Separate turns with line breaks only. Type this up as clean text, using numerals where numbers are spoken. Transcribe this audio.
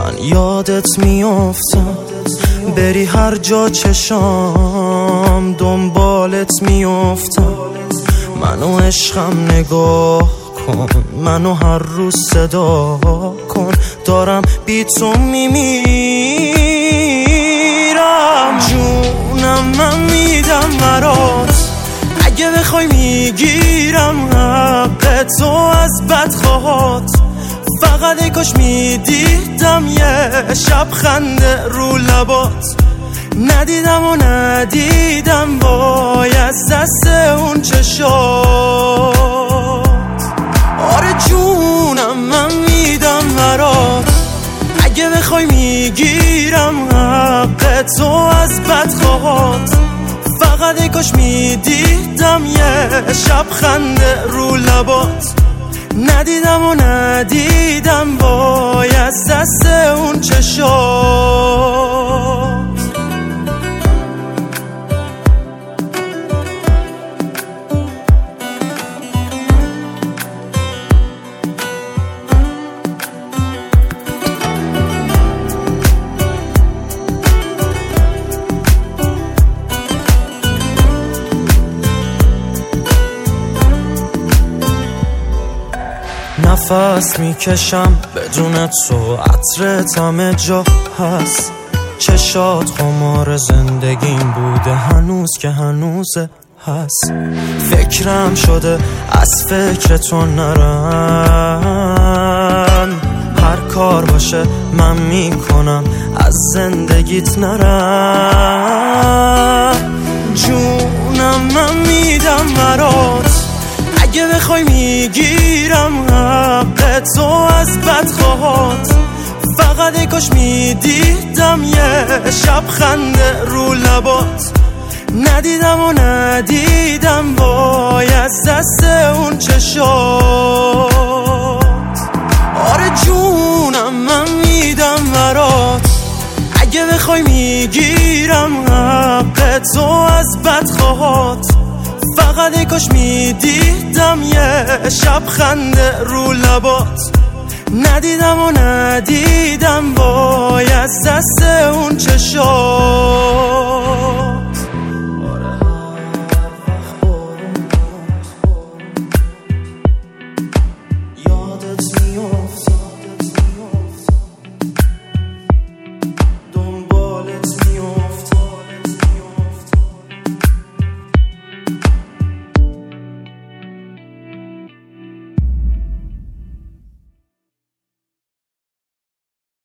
من یادت میافتم، بری هر جا چشام دنبالت میافتم. منو عشقم نگاه کن، منو هر روز صدا کن، دارم بی تو میمیرم. جونم من میدم برات، اگه بخوای میگیرم حق تو از بدخواهات. فقط ای کاش میدیدم یه شب خنده رو لبات. ندیدم و ندیدم باید دست اون چشات. آره جونم من میدم برات، اگه بخوای میگیرم حق تو از بدخواهات. فقط ای کاش میدیدم یه شب خنده رو لبات. ندیدم و ندیدم باید دست اون چشات. نفس میکشم بدون تو، عطرت همه جا هست. چشات خمار زندگیم بوده هنوز که هنوزه هست. فکرم شده از فکر تو نرم، هر کار باشه من میکنم از زندگیت نرم. جونم من میدم برات، اگه بخوای میگیرم حق تو از بدخواهات. فقط ای کاش میدیدم یه شب خنده رو لبات. ندیدم و ندیدم باید دست اون چشات. آره جونم من میدم برات، اگه بخوای میگیرم حق تو از بدخواهات. فقط ای کاش میدیدم یه شب خنده رو لبات. ندیدم و ندیدم